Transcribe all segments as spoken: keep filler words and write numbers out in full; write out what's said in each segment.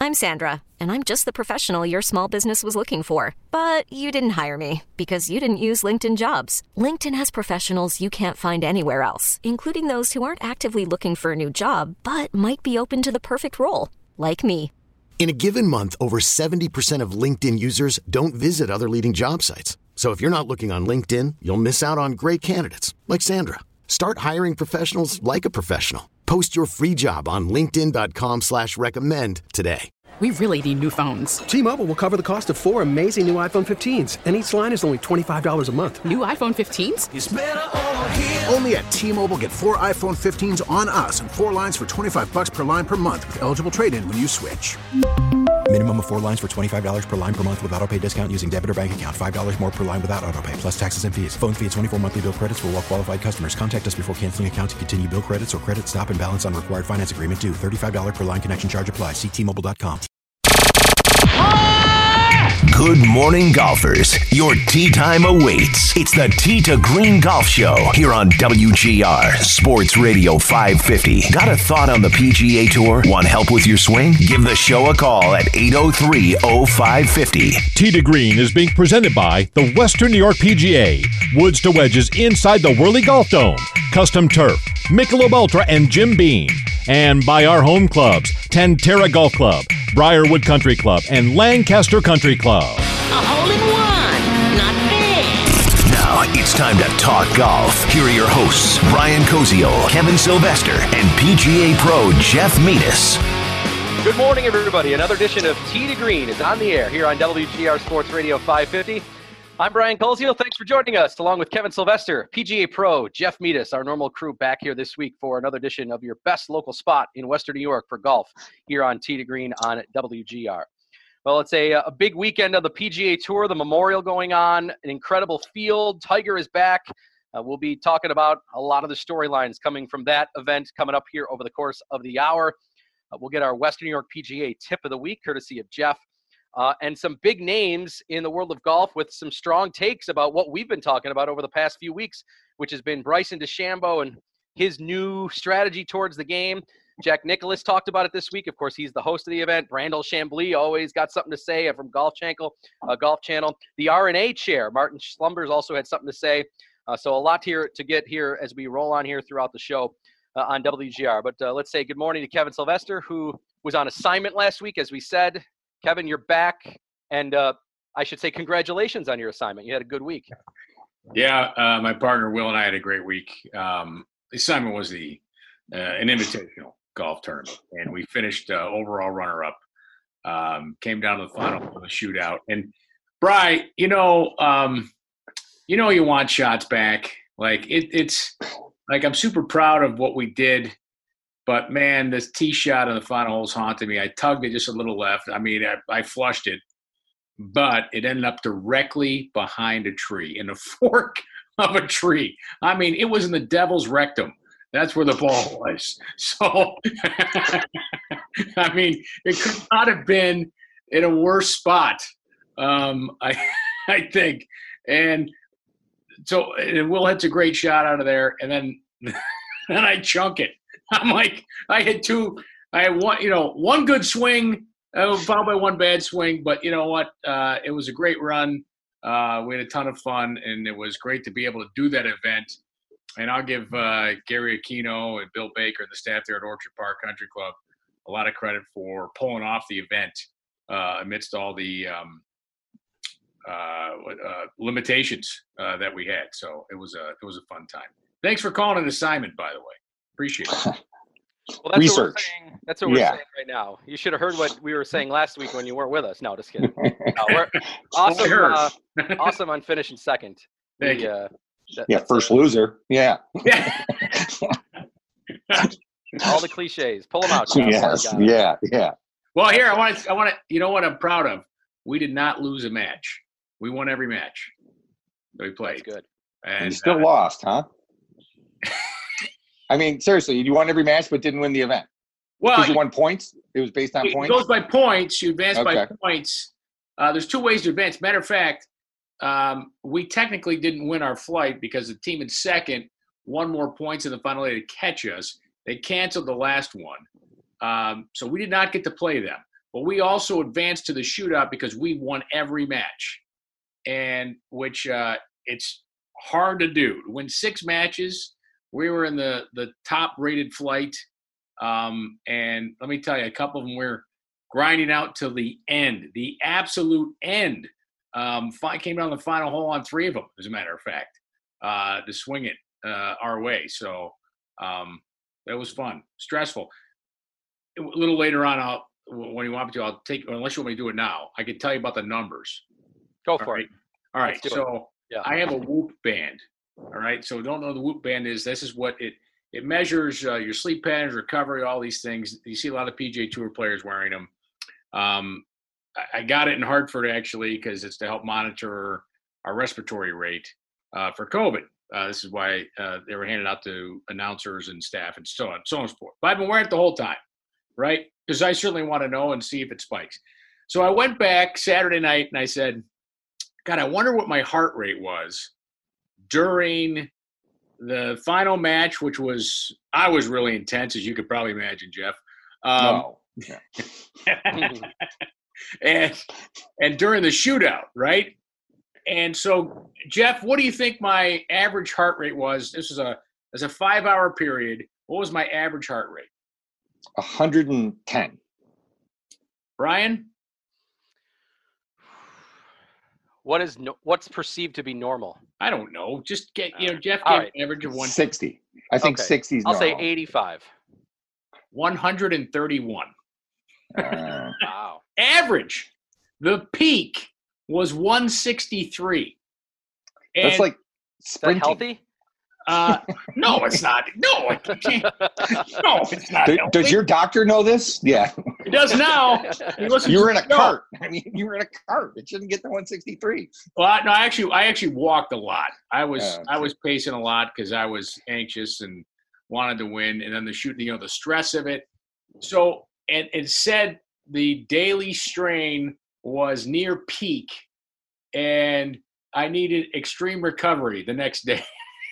I'm Sandra, and I'm just the professional your small business was looking for. But you didn't hire me because you didn't use LinkedIn Jobs. LinkedIn has professionals you can't find anywhere else, including those who aren't actively looking for a new job, but might be open to the perfect role, like me. In a given month, over seventy percent of LinkedIn users don't visit other leading job sites. So if you're not looking on LinkedIn, you'll miss out on great candidates like Sandra. Start hiring professionals like a professional. Post your free job on linkedin dot com slash recommend today. We really need new phones. T-Mobile will cover the cost of four amazing new iPhone fifteens, and each line is only twenty-five dollars a month. New iPhone fifteens? It's better over here. Only at T-Mobile, get four iPhone fifteens on us and four lines for twenty-five bucks per line per month with eligible trade-in when you switch. Minimum of four lines for twenty-five dollars per line per month with autopay discount using debit or bank account. five dollars more per line without autopay, plus taxes and fees. Phone fee at twenty-four monthly bill credits for well-qualified customers. Contact us before canceling account to continue bill credits or credit stop and balance on required finance agreement due. thirty-five dollars per line connection charge applies. See T Mobile dot com. Good morning, golfers. Your tee time awaits. It's the Tee to Green Golf Show here on W G R Sports Radio five fifty. Got a thought on the P G A Tour? Want help with your swing? Give the show a call at eight oh three oh five five oh. Tee to Green is being presented by the Western New York P G A. Woods to wedges inside the Whirly Golf Dome. Custom Turf, Michelob Ultra, and Jim Beam. And by our home clubs, Tantera Golf Club, Briarwood Country Club, and Lancaster Country Club. A hole-in-one, not bad. Now it's time to talk golf. Here are your hosts, Brian Koziol, Kevin Sylvester, and P G A Pro Jeff Metis. Good morning, everybody. Another edition of Tee to Green is on the air here on W G R Sports Radio five fifty. I'm Brian Koziol. Thanks for joining us, along with Kevin Sylvester, P G A Pro, Jeff Metis, our normal crew back here this week for another edition of your best local spot in Western New York for golf here on Tee to Green on W G R. Well, it's a, a big weekend of the P G A Tour, the Memorial going on, an incredible field. Tiger is back. Uh, we'll be talking about a lot of the storylines coming from that event coming up here over the course of the hour. Uh, we'll get our Western New York P G A tip of the week, courtesy of Jeff. Uh, and some big names in the world of golf with some strong takes about what we've been talking about over the past few weeks, which has been Bryson DeChambeau and his new strategy towards the game. Jack Nicklaus talked about it this week. Of course, he's the host of the event. Brandel Chambly always got something to say from Golf Channel. Uh, Golf Channel. The R and A chair, Martin Slumbers, also had something to say. Uh, so a lot here to get here as we roll on here throughout the show uh, on W G R. But uh, let's say good morning to Kevin Sylvester, who was on assignment last week, as we said. Kevin, you're back, and uh, I should say congratulations on your assignment. You had a good week. Yeah, uh, my partner Will and I had a great week. Um, the assignment was the uh, an invitational golf tournament, and we finished uh, overall runner-up. Um, came down to the final of the shootout, and Bri, you know, um, you know, you want shots back. Like it, it's like I'm super proud of what we did. But, man, this tee shot on the final holes haunted me. I tugged it just a little left. I mean, I, I flushed it. But it ended up directly behind a tree, in a fork of a tree. I mean, it was in the devil's rectum. That's where the ball was. So, I mean, it could not have been in a worse spot, um, I, I think. And so and Will hits a great shot out of there, and then, then I chunk it. I'm like, I had two, I had one, you know, one good swing, uh, followed by one bad swing. But you know what? Uh, it was a great run. Uh, we had a ton of fun, and it was great to be able to do that event. And I'll give uh, Gary Aquino and Bill Baker and the staff there at Orchard Park Country Club a lot of credit for pulling off the event uh, amidst all the um, uh, uh, limitations uh, that we had. So it was a it was a fun time. Thanks for calling an assignment, by the way. Appreciate it. Well, that's Research. What we're saying. That's what we're yeah. saying right now. You should have heard what we were saying last week when you weren't with us. No, just kidding. No, we're awesome. Uh, awesome on finishing second. Thank we, you. Uh, that, Yeah, first loser. Yeah. Yeah. all the cliches. Pull them out. Jeff. Yes. Oh, Yeah. Yeah. Well, here I want to. I want to. You know what I'm proud of? We did not lose a match. We won every match that we played. That's good. And you still uh, lost, huh? I mean, seriously, you won every match but didn't win the event. Well, because you won points. It was based on it points. goes by points. You advance Okay. by points. Uh, there's two ways to advance. Matter of fact, um, we technically didn't win our flight because the team in second won more points in the final day to catch us. They canceled the last one, um, so we did not get to play them. But we also advanced to the shootout because we won every match, and which uh, it's hard to do. To win six matches, we were in the, the top-rated flight. Um, and let me tell you, a couple of them were grinding out till the end, the absolute end. Um, fi- came down the final hole on three of them, as a matter of fact, uh, to swing it uh, our way. So um, that was fun. Stressful. A little later on, I'll when you want me to, I'll take. Unless you want me to do it now, I can tell you about the numbers. Go for right? it. All right. Let's do So it. Yeah. I have a Whoop band. All right. So don't know what the Whoop band is. This is what it it measures uh, your sleep patterns, recovery, all these things. You see a lot of P G A Tour players wearing them. Um, I, I got it in Hartford actually because it's to help monitor our respiratory rate uh, for COVID. Uh, this is why uh, they were handed out to announcers and staff and so on, so on and so forth. But I've been wearing it the whole time, right? Because I certainly want to know and see if it spikes. So I went back Saturday night and I said, God, I wonder what my heart rate was during the final match, which was, I was really intense, as you could probably imagine, Jeff. Um, no. Yeah. and and during the shootout, right? And so, Jeff, what do you think my average heart rate was? This is a as a five-hour period. What was my average heart rate? one hundred ten. Brian? What is no, what's perceived to be normal? I don't know. Just get, you know, Jeff All gave right. an average of one sixty. I think Okay. sixty is I'll normal. say eighty-five. one hundred thirty-one. Uh, Wow. Average. The peak was one sixty-three. that's And, like Is that sprinting. healthy? uh, no, it's not. No, it can't. No, it's not. Do- healthy. does your doctor know this? Yeah. It does now. He listens You were to in a the show. cart. I mean, you were in a cart. It shouldn't get to one sixty-three. Well, I- no, I actually, I actually walked a lot. I was, Oh, I was pacing a lot because I was anxious and wanted to win, and then the shoot, you know, the stress of it. So, and it said the daily strain was near peak, and I needed extreme recovery the next day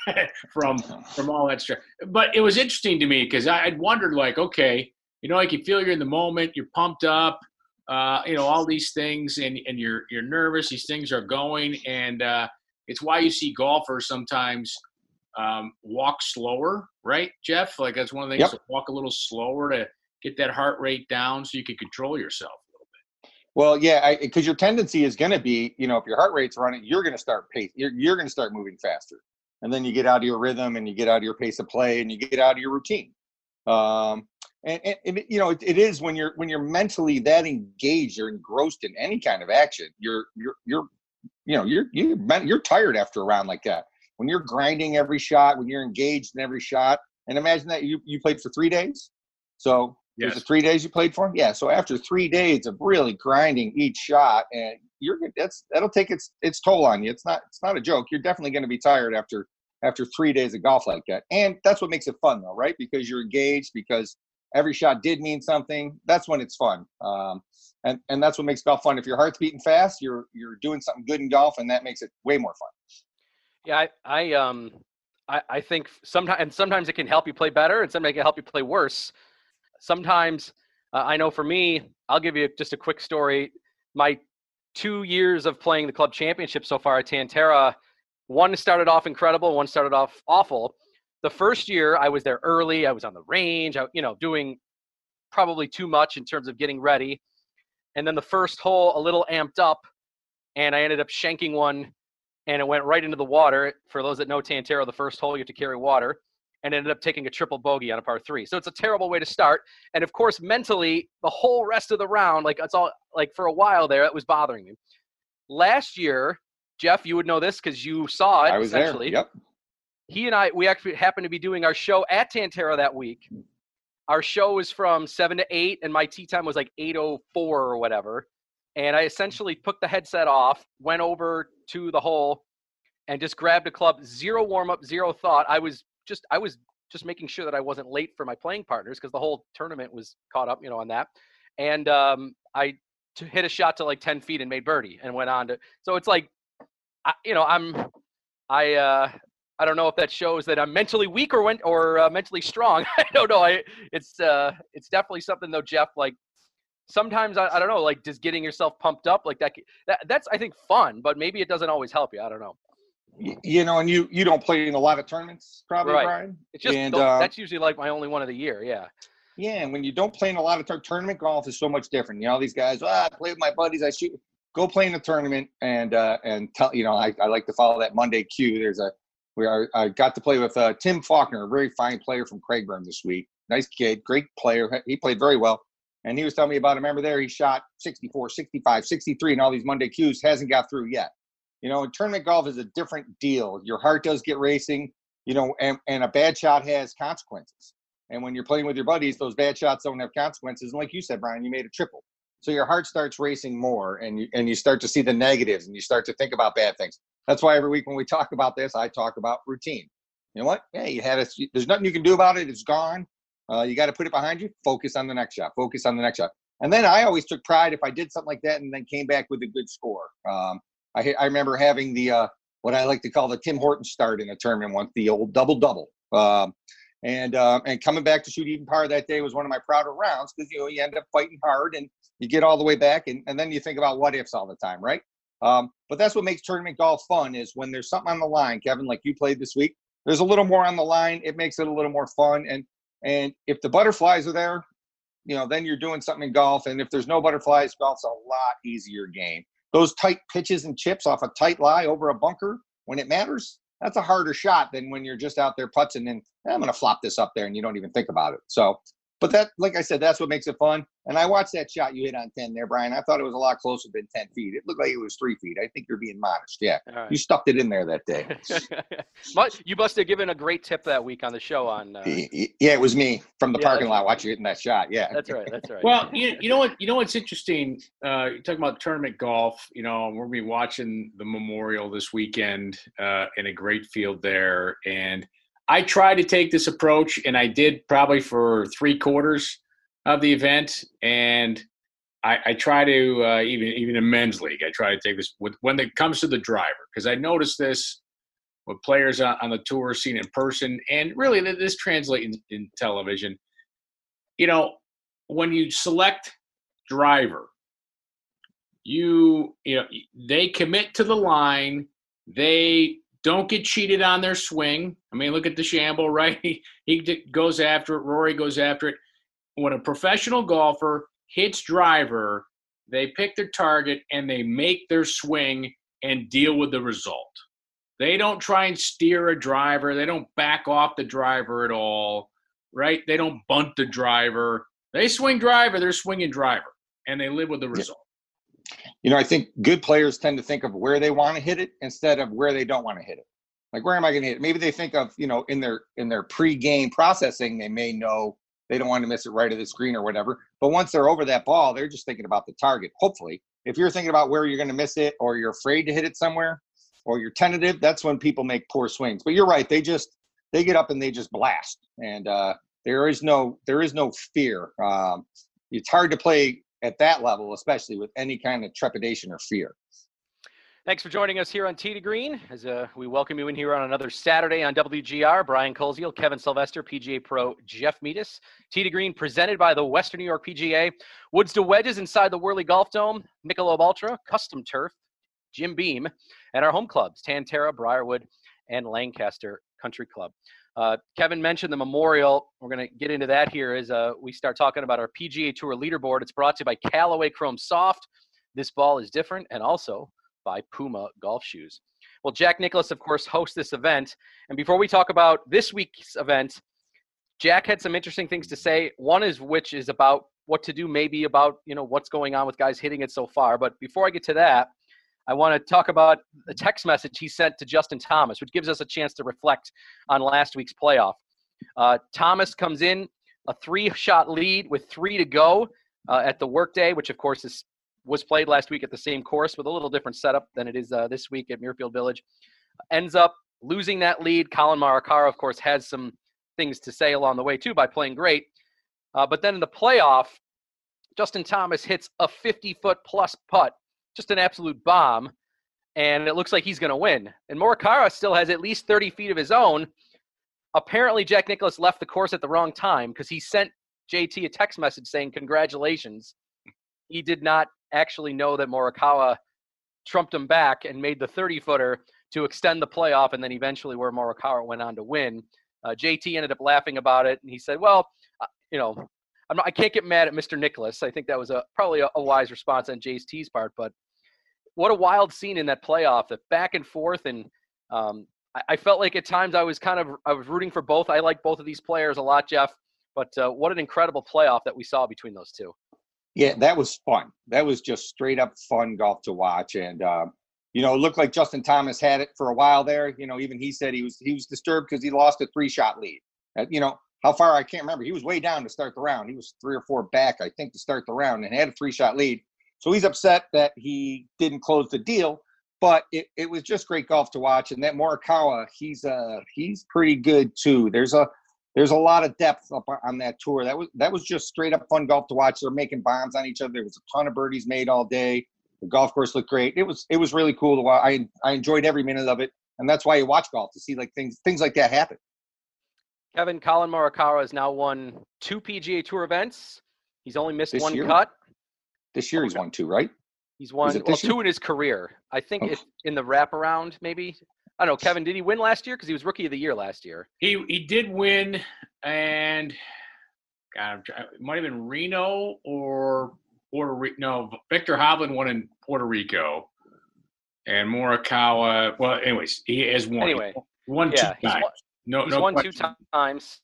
from from all that stress. But it was interesting to me because I'd wondered, like, okay, you know, like you feel you're in the moment, you're pumped up. Uh, you know, all these things, and, and you're you're nervous. These things are going, and uh, it's why you see golfers sometimes um, walk slower, right, Jeff? Like that's one of the things. Yep. To walk a little slower to get that heart rate down, so you can control yourself a little bit. Well, yeah, because your tendency is going to be, you know, if your heart rate's running, you're going to start pace. You're, you're going to start moving faster, and then you get out of your rhythm, and you get out of your pace of play, and you get out of your routine. Um, and, and, and you know, it, it is when you're when you're mentally that engaged or engrossed in any kind of action, you're you're you're you know you're you're you're tired after a round like that. When you're grinding every shot, when you're engaged in every shot, and imagine that you you played for three days, so. Yes. Was it three days you played for? Yeah. So after three days of really grinding each shot, and you're that's that'll take its its toll on you. It's not it's not a joke. You're definitely going to be tired after after three days of golf like that. And that's what makes it fun, though, right? Because you're engaged. Because every shot did mean something. That's when it's fun. Um, and and that's what makes golf fun. If your heart's beating fast, you're you're doing something good in golf, and that makes it way more fun. Yeah, I, I um, I, I think sometimes, and sometimes it can help you play better, and sometimes it can help you play worse. Sometimes, uh, I know for me, I'll give you just a quick story. My two years of playing the club championship so far at Tantera, one started off incredible, one started off awful. The first year I was there early, I was on the range, I, you know, doing probably too much in terms of getting ready. And then the first hole, a little amped up, and I ended up shanking one, and it went right into the water. For those that know Tantera, the first hole you have to carry water. And ended up taking a triple bogey on a par three. So it's a terrible way to start. And of course, mentally, the whole rest of the round, like it's all like for a while there, it was bothering me. Last year, Jeff, you would know this because you saw it. I was there. Essentially. Yep. He and I, we actually happened to be doing our show at Tantera that week. Our show was from seven to eight, and my tee time was like eight oh four or whatever. And I essentially took the headset off, went over to the hole, and just grabbed a club. Zero warm up, zero thought. I was Just I was just making sure that I wasn't late for my playing partners because the whole tournament was caught up, you know, on that. And um, I t- hit a shot to like ten feet and made birdie and went on to. So it's like, I, you know, I'm, I, uh, I don't know if that shows that I'm mentally weak or went or uh, mentally strong. I don't know. I it's uh, it's definitely something though, Jeff. Like sometimes I, I don't know, like just getting yourself pumped up like that, that. That's I think fun, but maybe it doesn't always help you. I don't know. You know, and you you don't play in a lot of tournaments, probably, Right. Brian. It's just and, th- uh, that's usually like my only one of the year. Yeah. Yeah, and when you don't play in a lot of tur- tournament golf is so much different. You know, these guys, ah, I play with my buddies. I shoot. Go play in a tournament and uh, and tell you know I, I like to follow that Monday cue. There's a we are I got to play with uh, Tim Faulkner, a very fine player from Craigburn this week. Nice kid, great player. He played very well. And he was telling me about him. Remember there, he shot sixty-four, sixty-five, sixty-three, and all these Monday cues, hasn't got through yet. You know, and tournament golf is a different deal. Your heart does get racing, you know, and, and a bad shot has consequences. And when you're playing with your buddies, those bad shots don't have consequences. And like you said, Brian, you made a triple. So your heart starts racing more, and you and you start to see the negatives, and you start to think about bad things. That's why every week when we talk about this, I talk about routine. You know what? Hey, you had a, there's nothing you can do about it. It's gone. Uh, you got to put it behind you. Focus on the next shot. Focus on the next shot. And then I always took pride if I did something like that and then came back with a good score. Um, I I remember having the uh, what I like to call the Tim Hortons start in a tournament once, the old double double. Um, and uh, and coming back to shoot even par that day was one of my prouder rounds because you know you end up fighting hard and you get all the way back, and, and then you think about what ifs all the time, right? Um, but that's what makes tournament golf fun is when there's something on the line, Kevin, like you played this week. There's a little more on the line. It makes it a little more fun. And and if the butterflies are there, you know, then you're doing something in golf. And if there's no butterflies, golf's a lot easier game. Those tight pitches and chips off a tight lie over a bunker, when it matters, that's a harder shot than when you're just out there putzing and eh, I'm going to flop this up there and you don't even think about it. So, but that, like I said, that's what makes it fun. And I watched that shot you hit on ten there, Brian. I thought it was a lot closer than ten feet. It looked like it was three feet. I think you're being modest. Yeah. Right. You stuffed it in there that day. You must have given a great tip that week on the show on. Uh... Yeah, it was me from the yeah, parking lot watching you hitting that shot. Yeah. That's right. That's right. Well, you, you know what? You know what's interesting? Uh, you're talking about tournament golf. You know, we're going to be watching the Memorial this weekend uh, in a great field there. And I tried to take this approach, and I did probably for three quarters of the event. And I, I try to, uh, even even in men's league, I try to take this with, when it comes to the driver, because I noticed this with players on, on the tour seen in person, and really this translates in, in television. You know, when you select driver, you, you know, they commit to the line. They don't get cheated on their swing. I mean, look at DeChambeau, right? He, he goes after it. Rory goes after it. When a professional golfer hits driver, they pick their target and they make their swing and deal with the result. They don't try and steer a driver. They don't back off the driver at all, right? They don't bunt the driver. They swing driver, they're swinging driver, and they live with the result. You know, I think good players tend to think of where they want to hit it instead of where they don't want to hit it. Like, where am I going to hit it? Maybe they think of, you know, in their in their pre-game processing, they may know they don't want to miss it right of the screen or whatever. But once they're over that ball, they're just thinking about the target, hopefully. If you're thinking about where you're going to miss it, or you're afraid to hit it somewhere, or you're tentative, that's when people make poor swings. But you're right. They just – they get up and they just blast. And uh, there is no there is no fear. Um, it's hard to play at that level, especially with any kind of trepidation or fear. Thanks for joining us here on Tee to Green. As uh, we welcome you in here on another Saturday on W G R. Brian Koziel, Kevin Sylvester, P G A Pro Jeff Metis. Tee to Green presented by the Western New York P G A. Woods to wedges inside the Whirly Golf Dome. Michelob Ultra, Custom Turf, Jim Beam, and our home clubs, Tantera, Briarwood, and Lancaster Country Club. Uh, Kevin mentioned the Memorial. We're going to get into that here as uh, we start talking about our P G A Tour leaderboard. It's brought to you by Callaway Chrome Soft. This ball is different, and also by Puma golf shoes. Well, Jack Nicklaus, of course, hosts this event. And before we talk about this week's event, Jack had some interesting things to say. One is which is about what to do, maybe about, you know, what's going on with guys hitting it so far. But before I get to that, I want to talk about a text message he sent to Justin Thomas, which gives us a chance to reflect on last week's playoff. Uh, Thomas comes in a three-shot lead with three to go uh, at the workday, which, of course, is was played last week at the same course with a little different setup than it is uh, this week at Muirfield Village. Ends up losing that lead. Colin Morikawa, of course, has some things to say along the way, too, by playing great. Uh, but then in the playoff, Justin Thomas hits a fifty-foot-plus putt, just an absolute bomb, and it looks like he's going to win. And Morikawa still has at least thirty feet of his own. Apparently, Jack Nicklaus left the course at the wrong time because he sent J T a text message saying, congratulations, he did not actually know that Morikawa trumped him back and made the thirty-footer to extend the playoff, and then eventually where Morikawa went on to win. Uh, J T ended up laughing about it, and he said, well, uh, you know, I'm not, I can't get mad at Mister Nicklaus. I think that was a probably a, a wise response on J T's part, but what a wild scene in that playoff, the back and forth, and um, I, I felt like at times I was kind of I was rooting for both. I like both of these players a lot, Jeff, but uh, what an incredible playoff that we saw between those two. Yeah, that was fun. That was just straight up fun golf to watch. And, uh, you know, it looked like Justin Thomas had it for a while there. You know, even he said he was he was disturbed because he lost a three-shot lead. Uh, you know, how far, I can't remember. He was way down to start the round. He was three or four back, I think, to start the round and had a three-shot lead. So he's upset that he didn't close the deal. But it, it was just great golf to watch. And that Morikawa, he's uh he's pretty good, too. There's a There's a lot of depth up on that tour. That was that was just straight up fun golf to watch. They're making bombs on each other. There was a ton of birdies made all day. The golf course looked great. It was it was really cool to watch. I I enjoyed every minute of it, and that's why you watch golf, to see like things things like that happen. Kevin, Colin Morikawa has now won two P G A Tour events. He's only missed This one year? cut. This year he's won two, right? He's won Is it well, this year? two in his career. I think Oh. it's in the wraparound, maybe. I don't know, Kevin, did he win last year? Because he was Rookie of the Year last year. He he did win, and God, I'm try- it might have been Reno or Puerto Rico. No, Victor Hovland won in Puerto Rico, and Morikawa. Well, anyways, he has won. Anyway, He won yeah, two he's times. won, no, he's no won question. two times,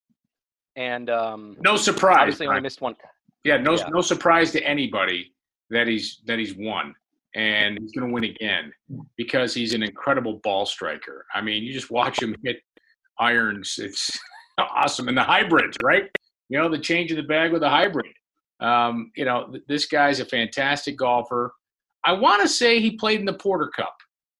and um, No surprise. obviously only Brian. missed one. Yeah, no, Yeah. no surprise to anybody that he's that he's won, and he's going to win again because he's an incredible ball striker. I mean, you just watch him hit irons; it's awesome. And the hybrids, right? You know, the change of the bag with a hybrid. Um, you know, th- this guy's a fantastic golfer. I want to say he played in the Porter Cup.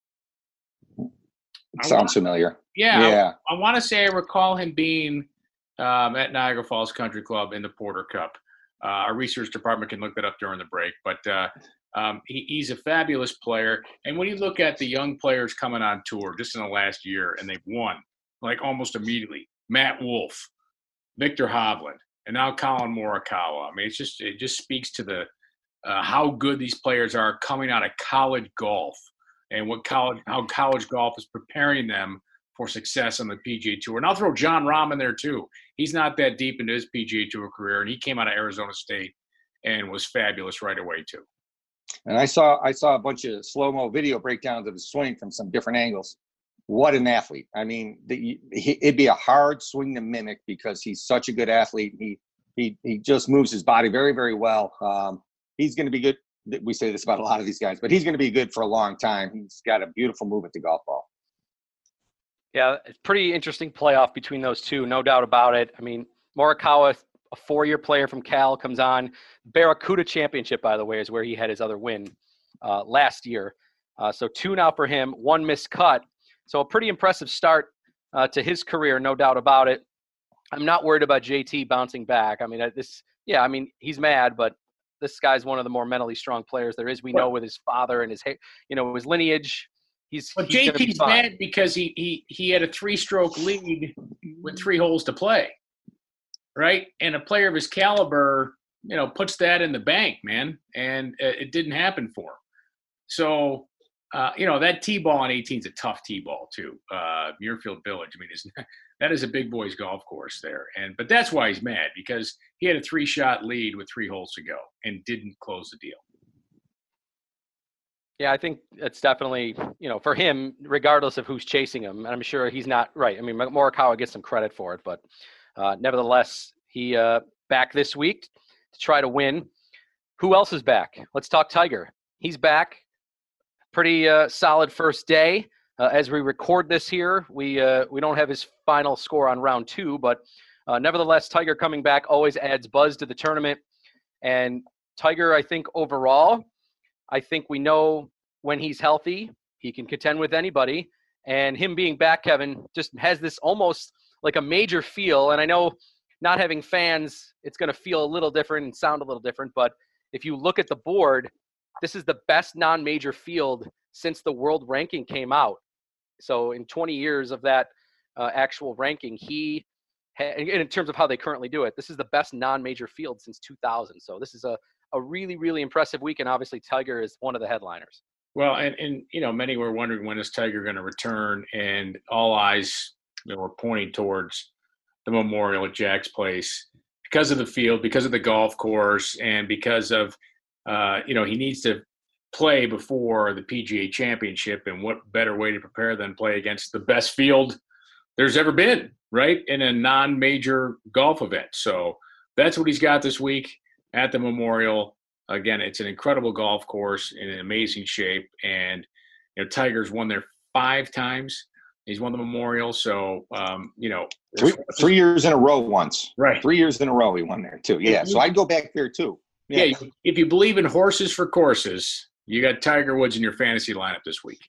I Sounds wanna- familiar. Yeah, Yeah. I, I want to say I recall him being um, at Niagara Falls Country Club in the Porter Cup. Uh, our research department can look that up during the break, but uh, um, he, he's a fabulous player. And when you look at the young players coming on tour just in the last year, and they've won like almost immediately, Matt Wolff, Victor Hovland, and now Colin Morikawa. I mean, it's just it just speaks to the uh, how good these players are coming out of college golf, and what college how college golf is preparing them for success on the P G A Tour. And I'll throw John Rahm in there too. He's not that deep into his P G A Tour career, and he came out of Arizona State and was fabulous right away too. And I saw I saw a bunch of slow-mo video breakdowns of his swing from some different angles. What an athlete. I mean, the, he, it'd be a hard swing to mimic because he's such a good athlete. He he he just moves his body very, very well. Um, he's going to be good. We say this about a lot of these guys, but he's going to be good for a long time. He's got a beautiful move at the golf ball. Yeah, it's pretty interesting playoff between those two, no doubt about it. I mean, Morikawa, a four-year player from Cal, comes on. Barracuda Championship, by the way, is where he had his other win uh, last year. Uh, so two now for him, one missed cut. So a pretty impressive start uh, to his career, no doubt about it. I'm not worried about J T bouncing back. I mean, this, yeah, I mean, he's mad, but this guy's one of the more mentally strong players there is. We know with his father and his, you know, his lineage. He's, But he's gonna be J T's fine. mad because he he he had a three-stroke lead with three holes to play, right? And a player of his caliber, you know, puts that in the bank, man, and uh, it didn't happen for him. So, uh, you know, that tee-ball on eighteen is a tough tee-ball too. Uh, Muirfield Village, I mean, is that is a big boys golf course there, and but that's why he's mad, because he had a three-shot lead with three holes to go and didn't close the deal. Yeah, I think it's definitely, you know, for him, regardless of who's chasing him, and I'm sure he's not right. I mean, Morikawa gets some credit for it, but uh, nevertheless, he uh, back this week to try to win. Who else is back? Let's talk Tiger. He's back. Pretty uh, solid first day. Uh, as we record this here, we uh, we don't have his final score on round two, but uh, nevertheless, Tiger coming back always adds buzz to the tournament. And Tiger, I think overall, I think we know when he's healthy, he can contend with anybody. And him being back, Kevin, just has this almost like a major feel. And I know not having fans, it's going to feel a little different and sound a little different. But if you look at the board, this is the best non-major field since the world ranking came out. So in twenty years of that uh, actual ranking, he, ha- in terms of how they currently do it, this is the best non-major field since two thousand. So this is a, a really, really impressive week, and obviously Tiger is one of the headliners. Well, and, and you know, many were wondering when is Tiger going to return, and all eyes you know, were pointing towards the Memorial at Jack's Place because of the field, because of the golf course, and because of, uh, you know, he needs to play before the P G A Championship, and what better way to prepare than play against the best field there's ever been, right, in a non-major golf event. So that's what he's got this week at the Memorial. Again, it's an incredible golf course in an amazing shape, and you know Tiger's won there five times. He's won the Memorial, so um, you know three, three years in a row once. Right, three years in a row he won there too. Yeah, so I'd go back there too. Yeah, yeah, if you believe in horses for courses, you got Tiger Woods in your fantasy lineup this week.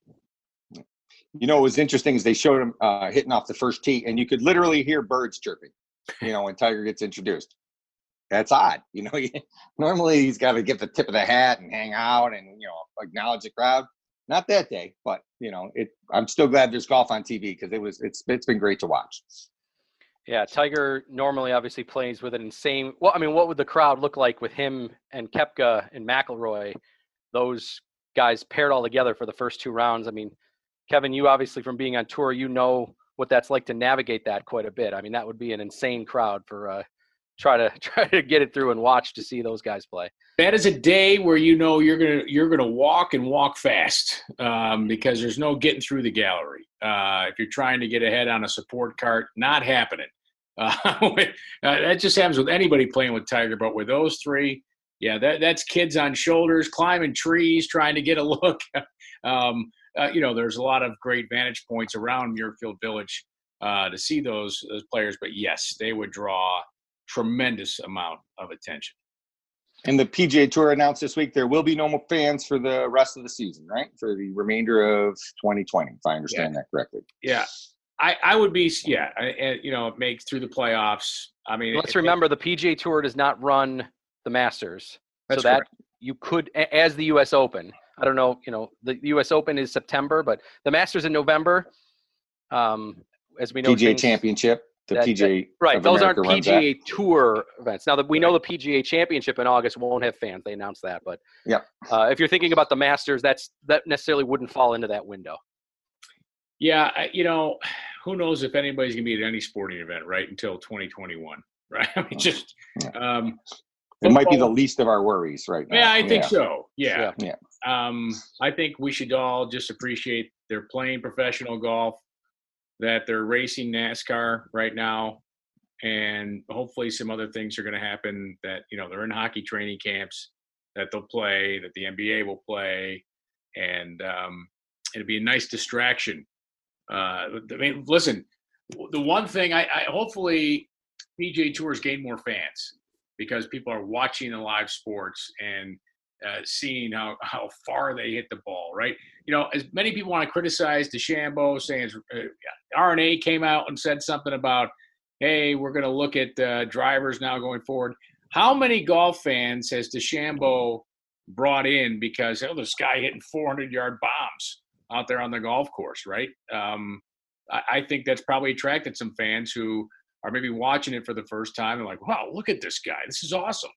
You know what was interesting is they showed him uh, hitting off the first tee, and you could literally hear birds chirping. You know when Tiger gets introduced. That's odd. You know, normally he's got to get the tip of the hat and hang out and, you know, acknowledge the crowd. Not that day, but, you know, it. I'm still glad there's golf on T V because it was it's it's been great to watch. Yeah, Tiger normally obviously plays with an insane – well, I mean, what would the crowd look like with him and Koepka and McIlroy, those guys paired all together for the first two rounds? I mean, Kevin, you obviously from being on tour, you know what that's like to navigate that quite a bit. I mean, that would be an insane crowd for uh, – try to try to get it through and watch to see those guys play. That is a day where you know you're gonna you're gonna walk and walk fast um, because there's no getting through the gallery. Uh, if you're trying to get ahead on a support cart, not happening. Uh, that just happens with anybody playing with Tiger, but with those three, yeah, that that's kids on shoulders, climbing trees, trying to get a look. um, uh, you know, there's a lot of great vantage points around Muirfield Village uh, to see those those players, but yes, they would draw tremendous amount of attention. And the P G A Tour announced this week there will be no more fans for the rest of the season, right? For the remainder of twenty twenty, if I understand yeah. that correctly. Yeah, I, I would be, yeah, I, you know, make through the playoffs. I mean, let's it, remember it, the P G A Tour does not run the Masters, that's so that correct. You could, as the U S Open. I don't know, you know, the U S Open is September, but the Masters in November. Um, as we know, P G A things, Championship. The that, P G A that, right, those America aren't P G A that. Tour events. Now that we know the P G A Championship in August won't have fans, they announced that. But yeah, uh, if you're thinking about the Masters, that's that necessarily wouldn't fall into that window. Yeah, you know, who knows if anybody's gonna be at any sporting event right until twenty twenty-one, right? I mean, just um, it might be the least of our worries right now. Yeah, I think yeah. so. Yeah, yeah. Um, I think we should all just appreciate they're playing professional golf, that they're racing NASCAR right now, and hopefully some other things are going to happen, that, you know, they're in hockey training camps, that they'll play, that the N B A will play, and um, it'll be a nice distraction. Uh, I mean, listen, the one thing I, I hopefully P G A Tours gain more fans because people are watching the live sports and uh, seeing how, how far they hit the ball, right? You know, as many people want to criticize DeChambeau, saying uh, R N A came out and said something about, hey, we're going to look at uh, drivers now going forward. How many golf fans has DeChambeau brought in because, oh, this guy hitting four hundred yard bombs out there on the golf course, right? Um, I, I think that's probably attracted some fans who are maybe watching it for the first time and like, wow, look at this guy. This is awesome.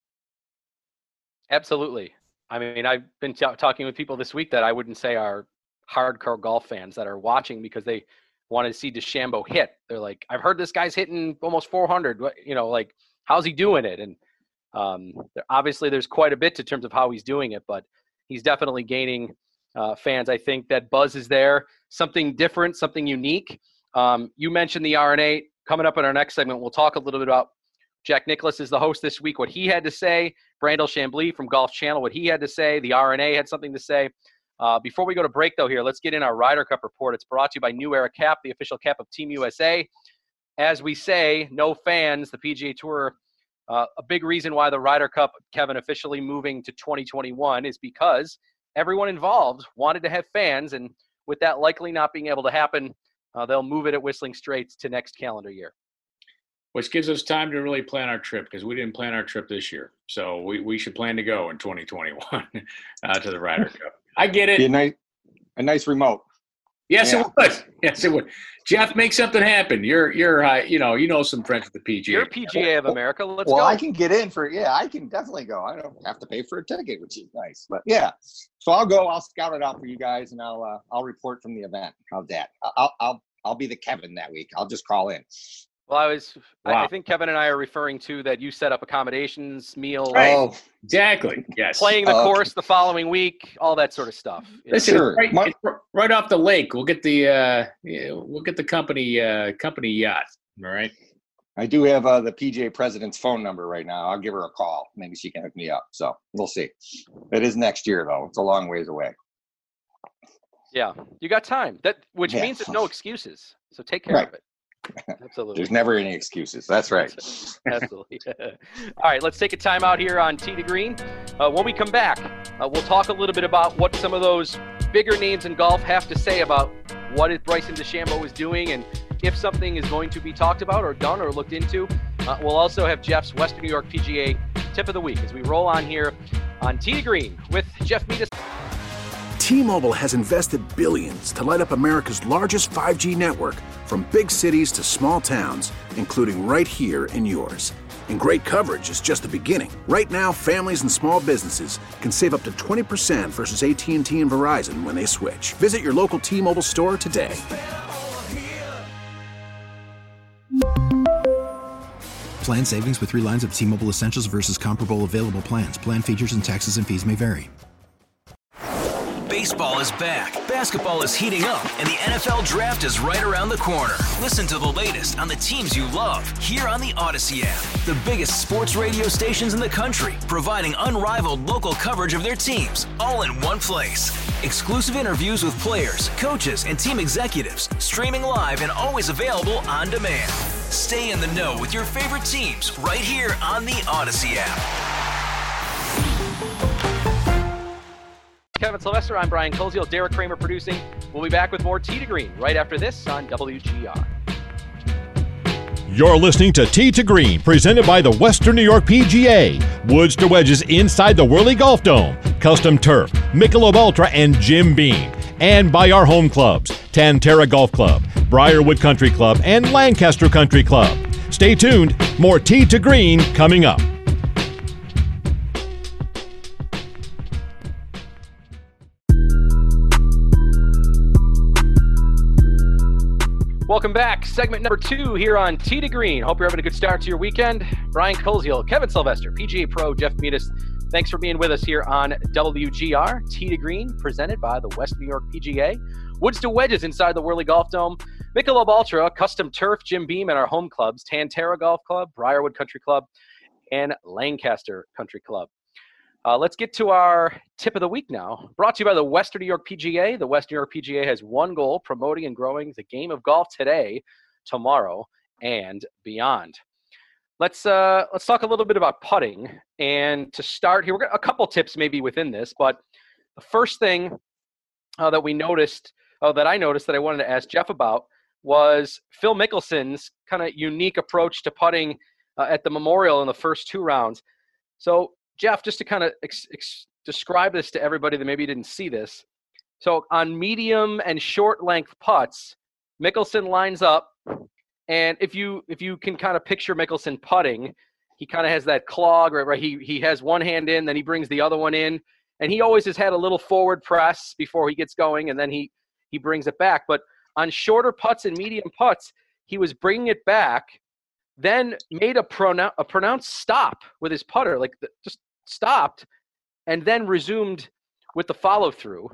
Absolutely. I mean, I've been t- talking with people this week that I wouldn't say are hardcore golf fans that are watching because they want to see DeChambeau hit. They're like, I've heard this guy's hitting almost four hundred. You know, like, how's he doing it? And um, there, obviously there's quite a bit in terms of how he's doing it, but he's definitely gaining uh, fans. I think that buzz is there, something different, something unique. Um, you mentioned the R N A. Coming up in our next segment, we'll talk a little bit about Jack Nicklaus is the host this week, what he had to say. Brandel Chambly from Golf Channel, what he had to say. The R N A had something to say. Uh, before we go to break, though, here, let's get in our Ryder Cup report. It's brought to you by New Era Cap, the official cap of Team U S A. As we say, no fans. The P G A Tour, uh, a big reason why the Ryder Cup, Kevin, officially moving to twenty twenty-one is because everyone involved wanted to have fans, and with that likely not being able to happen, uh, they'll move it at Whistling Straits to next calendar year. Which gives us time to really plan our trip because we didn't plan our trip this year. So we, we should plan to go in twenty twenty-one uh, to the Ryder Cup. I get it. Be a nice, a nice remote. Yes, Yeah. it would. Yes, it would. Jeff, make something happen. You're, you're, uh, you know, you know some friends with the P G A. You're P G A of America. Let's well, go. I can get in for yeah, I can definitely go. I don't have to pay for a ticket, which is nice. But yeah, so I'll go. I'll scout it out for you guys, and I'll uh, I'll report from the event. How's that? I'll I'll I'll be the Kevin that week. I'll just call in. Well, I was. Wow. I, I think Kevin and I are referring to that you set up accommodations, meals, Right. Oh, Exactly. Yes. playing the Oh, okay. course the following week, all that sort of stuff. You know? Listen, Sure. it's right, My- it's r- right off the lake. We'll get the uh, yeah, we'll get the company uh, company yacht. All right. I do have uh, the P G A president's phone number right now. I'll give her a call. Maybe she can hook me up. So we'll see. It is next year though. It's a long ways away. Yeah, you got time. That which Yeah. means there's no excuses. So take care Right. of it. Absolutely. There's never any excuses. That's right. Absolutely. All right, let's take a time out here on Tee to Green. Uh, when we come back, uh, we'll talk a little bit about what some of those bigger names in golf have to say about what is Bryson DeChambeau is doing and if something is going to be talked about or done or looked into. Uh, we'll also have Jeff's Western New York P G A tip of the week as we roll on here on Tee to Green with Jeff Metis. T-Mobile has invested billions to light up America's largest five G network, from big cities to small towns, including right here in yours. And great coverage is just the beginning. Right now, families and small businesses can save up to twenty percent versus A T and T and Verizon when they switch. Visit your local T-Mobile store today. Plan savings with three lines of T-Mobile Essentials versus comparable available plans. Plan features and taxes and fees may vary. Baseball is back, basketball is heating up, and the N F L Draft is right around the corner. Listen to the latest on the teams you love here on the Odyssey app. The biggest sports radio stations in the country, providing unrivaled local coverage of their teams, all in one place. Exclusive interviews with players, coaches, and team executives, streaming live and always available on demand. Stay in the know with your favorite teams right here on the Odyssey app. Kevin Sylvester, I'm Brian Koziel, Derek Kramer producing. We'll be back with more Tee to Green right after this on W G R. You're listening to Tee to Green, presented by the Western New York P G A. Woods to wedges inside the Whirly Golf Dome. Custom turf, Michelob Ultra, and Jim Beam. And by our home clubs, Tantera Golf Club, Briarwood Country Club, and Lancaster Country Club. Stay tuned. More Tee to Green coming up. Welcome back. Segment number two here on Tee to Green. Hope you're having a good start to your weekend. Brian Koziel, Kevin Sylvester, P G A Pro, Jeff Metis. Thanks for being with us here on W G R. Tee to Green, presented by the Western New York P G A. Woods to wedges inside the Whirly Golf Dome. Michelob Ultra, Custom Turf, Jim Beam, and our home clubs, Tantera Golf Club, Briarwood Country Club, and Lancaster Country Club. Uh, let's get to our tip of the week now. Brought to you by the Western New York P G A. The Western New York P G A has one goal: promoting and growing the game of golf today, tomorrow, and beyond. Let's uh, let's talk a little bit about putting. And to start here, we're gonna, a couple tips maybe within this, but the first thing uh, that we noticed, uh, that I noticed that I wanted to ask Jeff about was Phil Mickelson's kind of unique approach to putting uh, at the Memorial in the first two rounds. So, Jeff, just to kind of ex- ex- describe this to everybody that maybe didn't see this. So on medium and short length putts, Mickelson lines up, and if you if you can kind of picture Mickelson putting, he kind of has that clog, right? right? He he has one hand in, then he brings the other one in, and he always has had a little forward press before he gets going, and then he he brings it back. But on shorter putts and medium putts, he was bringing it back, then made a, pronou- a pronounced stop with his putter, like the, just stopped, and then resumed with the follow-through.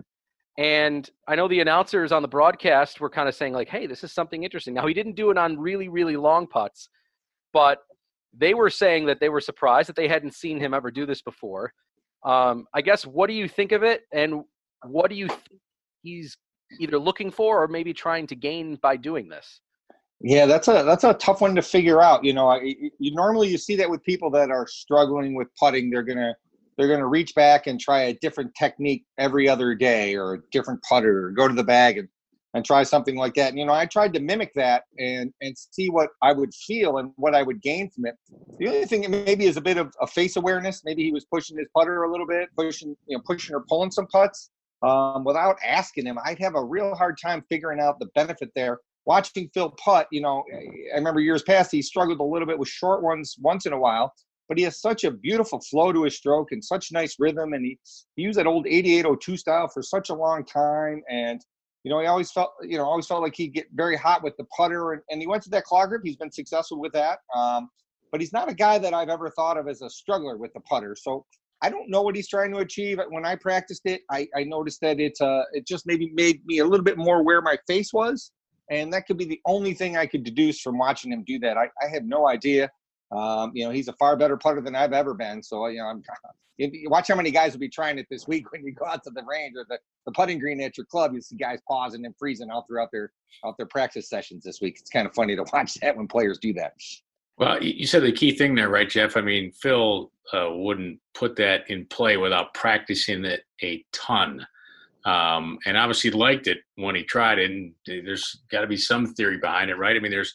And I know the announcers on the broadcast were kind of saying, like, hey, this is something interesting. Now, he didn't do it on really, really long putts, but they were saying that they were surprised that they hadn't seen him ever do this before. Um, I guess, what do you think of it, and what do you think he's either looking for or maybe trying to gain by doing this? Yeah, that's a that's a tough one to figure out. You know, I, you normally you see that with people that are struggling with putting. They're gonna they're gonna reach back and try a different technique every other day, or a different putter, or go to the bag and, and try something like that. And, you know, I tried to mimic that and and see what I would feel and what I would gain from it. The only thing maybe is a bit of a face awareness. Maybe he was pushing his putter a little bit, pushing you know pushing or pulling some putts. um, without asking him, I'd have a real hard time figuring out the benefit there. Watching Phil putt, you know, I remember years past, he struggled a little bit with short ones once in a while, but he has such a beautiful flow to his stroke and such nice rhythm. And he, he used that old eighty-eight oh two style for such a long time. And, you know, he always felt, you know, always felt like he'd get very hot with the putter. And, and he went to that claw grip. He's been successful with that. Um, but he's not a guy that I've ever thought of as a struggler with the putter. So I don't know what he's trying to achieve. When I practiced it, I, I noticed that it, uh, it just maybe made me a little bit more where my face was. And that could be the only thing I could deduce from watching him do that. I, I have no idea. Um, you know, he's a far better putter than I've ever been. So, you know, I'm, if, watch how many guys will be trying it this week when you go out to the range or the, the putting green at your club. You see guys pausing and freezing out throughout their out their practice sessions this week. It's kind of funny to watch that when players do that. Well, you said the key thing there, right, Jeff? I mean, Phil uh, wouldn't put that in play without practicing it a ton. Um, and obviously liked it when he tried it. And there's got to be some theory behind it, right? I mean, there's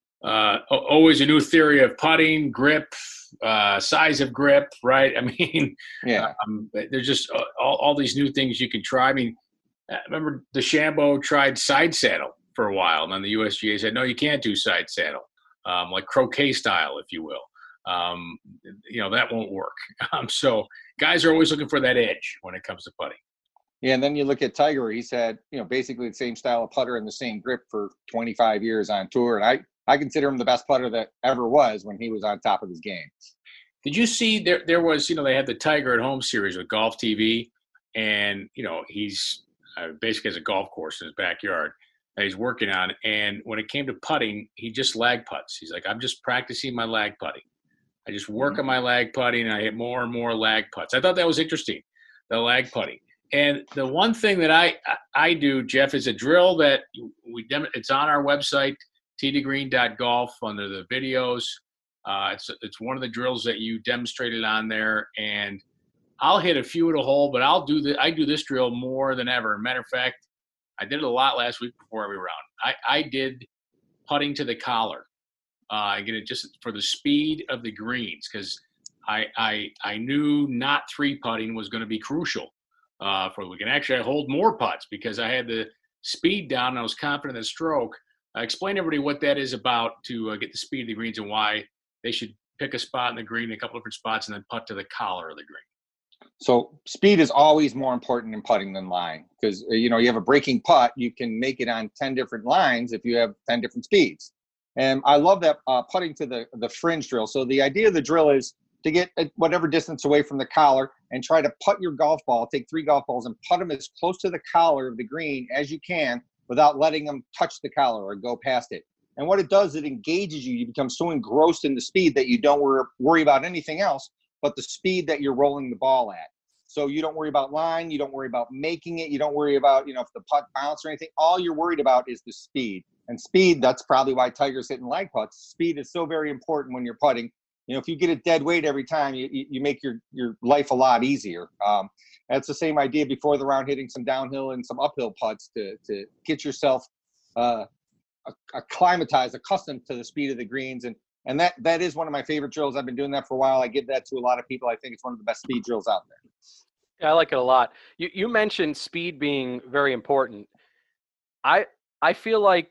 uh, always a new theory of putting, grip, uh, size of grip, right? I mean, yeah. Um, there's just all, all these new things you can try. I mean, I remember DeChambeau tried side saddle for a while, and then the U S G A said, no, you can't do side saddle, um, like croquet style, if you will. Um, you know, that won't work. Um, so guys are always looking for that edge when it comes to putting. Yeah, and then you look at Tiger. He's had, you know, basically the same style of putter and the same grip for twenty-five years on tour. And I, I consider him the best putter that ever was when he was on top of his game. Did you see there? There was, you know, they had the Tiger at Home series with Golf T V, and you know he's uh, basically has a golf course in his backyard that he's working on. And when it came to putting, he just lag putts. He's like, I'm just practicing my lag putting. I just work mm-hmm. on my lag putting, and I hit more and more lag putts. I thought that was interesting, the lag putting. And the one thing that I I do, Jeff, is a drill that we it's on our website, tee to green dot golf, under the videos. Uh, it's it's one of the drills that you demonstrated on there, and I'll hit a few at a hole, but I'll do the I do this drill more than ever. Matter of fact, I did it a lot last week before every round. I, I did putting to the collar. Uh, I get it just for the speed of the greens, because I, I I knew not three putting was going to be crucial. Uh, for the weekend. Actually, I hold more putts because I had the speed down and I was confident in the stroke. Uh, explain to everybody what that is about to uh, get the speed of the greens and why they should pick a spot in the green, a couple different spots, and then putt to the collar of the green. So speed is always more important in putting than line, because, you know, you have a breaking putt, you can make it on ten different lines if you have ten different speeds. And I love that uh, putting to the, the fringe drill. So the idea of the drill is to get whatever distance away from the collar and try to putt your golf ball, take three golf balls and putt them as close to the collar of the green as you can without letting them touch the collar or go past it. And what it does, it engages you. You become so engrossed in the speed that you don't wor- worry about anything else but the speed that you're rolling the ball at. So you don't worry about line. You don't worry about making it. You don't worry about, you know, if the putt bounce or anything. All you're worried about is the speed. And speed, that's probably why Tiger's hitting lag putts. Speed is so very important when you're putting. You know, if you get a dead weight every time, you you make your, your life a lot easier. Um, that's the same idea before the round, hitting some downhill and some uphill putts to to get yourself uh, acclimatized, accustomed to the speed of the greens. And and that that is one of my favorite drills. I've been doing that for a while. I give that to a lot of people. I think it's one of the best speed drills out there. Yeah, I like it a lot. You you mentioned speed being very important. I I feel like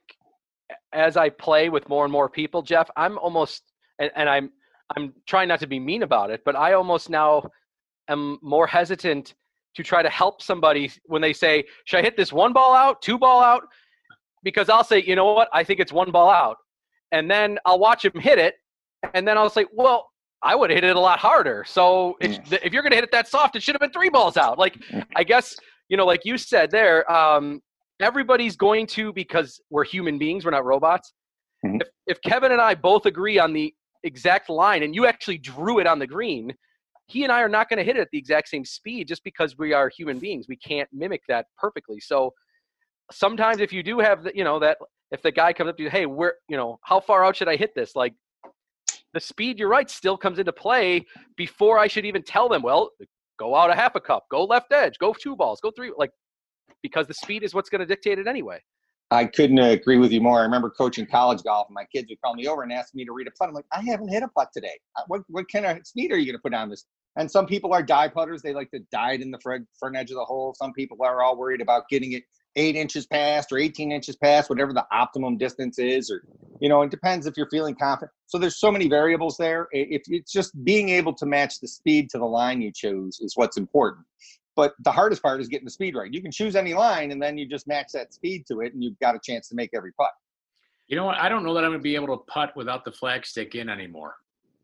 as I play with more and more people, Jeff, I'm almost and, and I'm I'm trying not to be mean about it, but I almost now am more hesitant to try to help somebody when they say, should I hit this one ball out, two ball out? Because I'll say, you know what, I think it's one ball out. And then I'll watch him hit it, and then I'll say, well, I would have hit it a lot harder. So it, if you're going to hit it that soft, it should have been three balls out. Like, I guess, you know, like you said there, um, everybody's going to, because we're human beings, we're not robots. Mm-hmm. If, if Kevin and I both agree on the exact line and you actually drew it on the green, he and I are not going to hit it at the exact same speed just because we are human beings. We can't mimic that perfectly. So sometimes if you do have the, you know, that if the guy comes up to you, hey, where, you know, how far out should I hit this? Like, the speed, you're right, still comes into play before I should even tell them, well, go out a half a cup, go left edge, go two balls, go three, like, because the speed is what's going to dictate it anyway. I couldn't agree with you more. I remember coaching college golf, and my kids would call me over and ask me to read a putt. I'm like, I haven't hit a putt today. What what kind of speed are you going to put on this? And some people are die putters. They like to die it in the front, front edge of the hole. Some people are all worried about getting it eight inches past or eighteen inches past, whatever the optimum distance is, or, you know, it depends if you're feeling confident. So there's so many variables there. If it's just being able to match the speed to the line you chose is what's important. But the hardest part is getting the speed right. You can choose any line and then you just match that speed to it and you've got a chance to make every putt. You know what? I don't know that I'm going to be able to putt without the flag stick in anymore.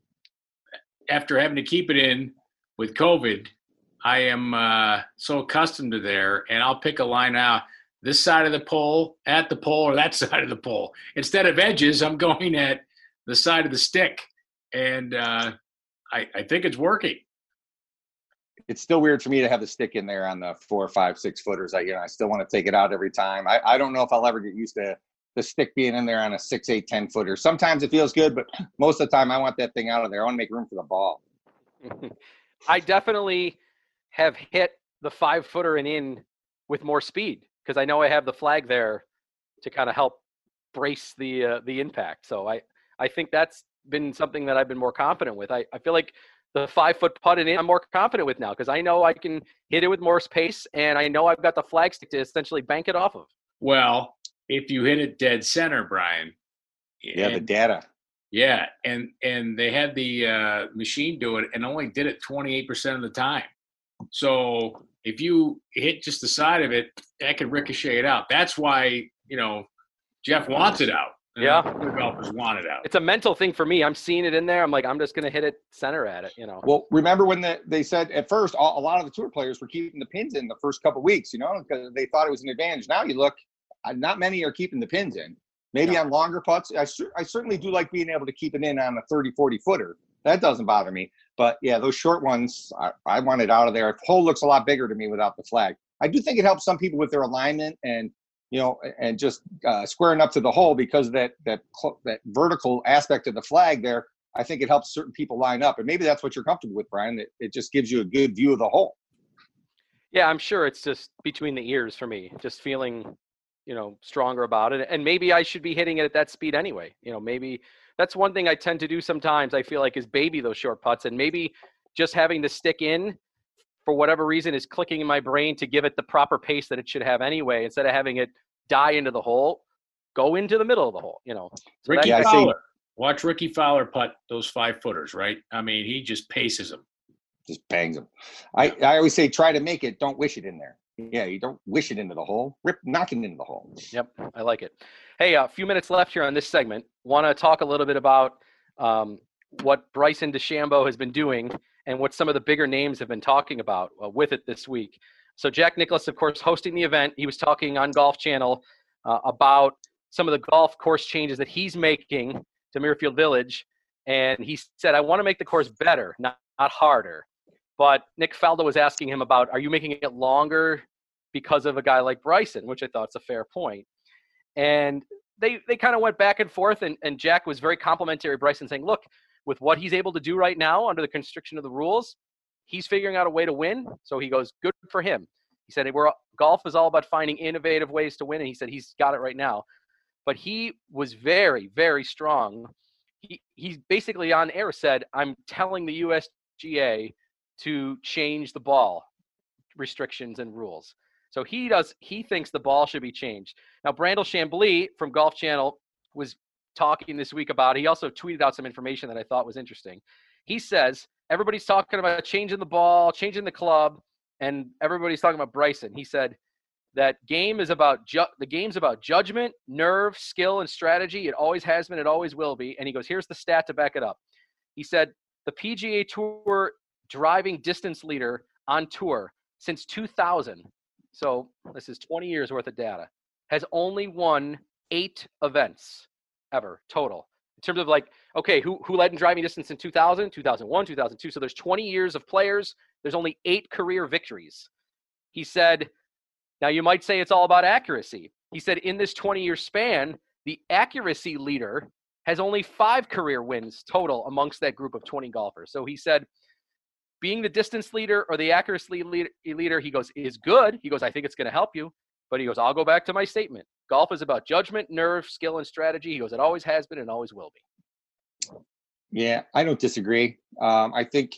After having to keep it in with COVID, I am uh, so accustomed to there, and I'll pick a line out this side of the pole, at the pole, or that side of the pole. Instead of edges, I'm going at the side of the stick, and uh, I, I think it's working. It's still weird for me to have the stick in there on the four, five, six footers. I, you know, I still want to take it out every time. I, I don't know if I'll ever get used to the stick being in there on a six, eight, ten footer. Sometimes it feels good, but most of the time I want that thing out of there. I want to make room for the ball. I definitely have hit the five footer and in with more speed because I know I have the flag there to kind of help brace the uh, the impact. So I, I think that's been something that I've been more confident with. I, I feel like the five foot putt and in I'm more confident with now because I know I can hit it with more pace and I know I've got the flag stick to essentially bank it off of. Well, if you hit it dead center, Brian. Yeah, and, the data. Yeah, and and they had the uh, machine do it and only did it twenty-eight percent of the time. So if you hit just the side of it, that could ricochet it out. That's why, you know, Jeff wants it out. Yeah. Other golfers want it out. It's a mental thing for me. I'm seeing it in there. I'm like, I'm just going to hit it center at it, you know. Well, remember when the, they said at first, all, a lot of the tour players were keeping the pins in the first couple of weeks, you know, because they thought it was an advantage. Now you look, not many are keeping the pins in. Maybe yeah. on longer putts. I, I certainly do like being able to keep it in on a thirty, forty footer. That doesn't bother me. But, yeah, those short ones, I, I want it out of there. The hole looks a lot bigger to me without the flag. I do think it helps some people with their alignment and, you know, and just uh, squaring up to the hole because that that that vertical aspect of the flag there, I think it helps certain people line up. And maybe that's what you're comfortable with, Brian. It, it just gives you a good view of the hole. Yeah, I'm sure it's just between the ears for me, just feeling, you know, stronger about it. And maybe I should be hitting it at that speed anyway. You know, maybe that's one thing I tend to do sometimes, I feel like, is baby those short putts. And maybe just having the stick in, for whatever reason, is clicking in my brain to give it the proper pace that it should have anyway. Instead of having it die into the hole, go into the middle of the hole, you know. So Ricky that, Fowler. Watch Ricky Fowler putt those five footers, right? I mean, he just paces them. Just bangs them. I, I always say try to make it, don't wish it in there. Yeah, you don't wish it into the hole. Rip, knock it into the hole. Yep, I like it. Hey, a few minutes left here on this segment. Want to talk a little bit about um, what Bryson DeChambeau has been doing and what some of the bigger names have been talking about uh, with it this week. So Jack Nicklaus, of course, hosting the event. He was talking on Golf Channel uh, about some of the golf course changes that he's making to Muirfield Village. And he said, I want to make the course better, not, not harder. But Nick Faldo was asking him about, are you making it longer because of a guy like Bryson, which I thought is a fair point. And they they kind of went back and forth, and, and Jack was very complimentary of Bryson, saying, look, with what he's able to do right now under the constriction of the rules, he's figuring out a way to win. So he goes, good for him. He said, We're, golf is all about finding innovative ways to win, and he said he's got it right now. But he was very, very strong. He, he basically on air said, I'm telling the U S G A to change the ball restrictions and rules. So he does. He thinks the ball should be changed. Now, Brandel Chambly from Golf Channel was talking this week about it. He also tweeted out some information that I thought was interesting. He says, everybody's talking about changing the ball, changing the club, and everybody's talking about Bryson. He said that game is about ju- the game's about judgment, nerve, skill, and strategy. It always has been. It always will be. And he goes, here's the stat to back it up. He said the P G A Tour driving distance leader on tour since two thousand. So this is twenty years worth of data, has only won eight events ever total. In terms of like, okay, who who led in driving distance in two thousand, two thousand one, two thousand two. So there's twenty years of players. There's only eight career victories. He said, now you might say it's all about accuracy. He said in this twenty-year span, the accuracy leader has only five career wins total amongst that group of twenty golfers. So he said, being the distance leader or the accuracy leader, he goes, is good. He goes, I think it's going to help you. But he goes, I'll go back to my statement. Golf is about judgment, nerve, skill, and strategy. He goes, it always has been and always will be. Yeah, I don't disagree. Um, I think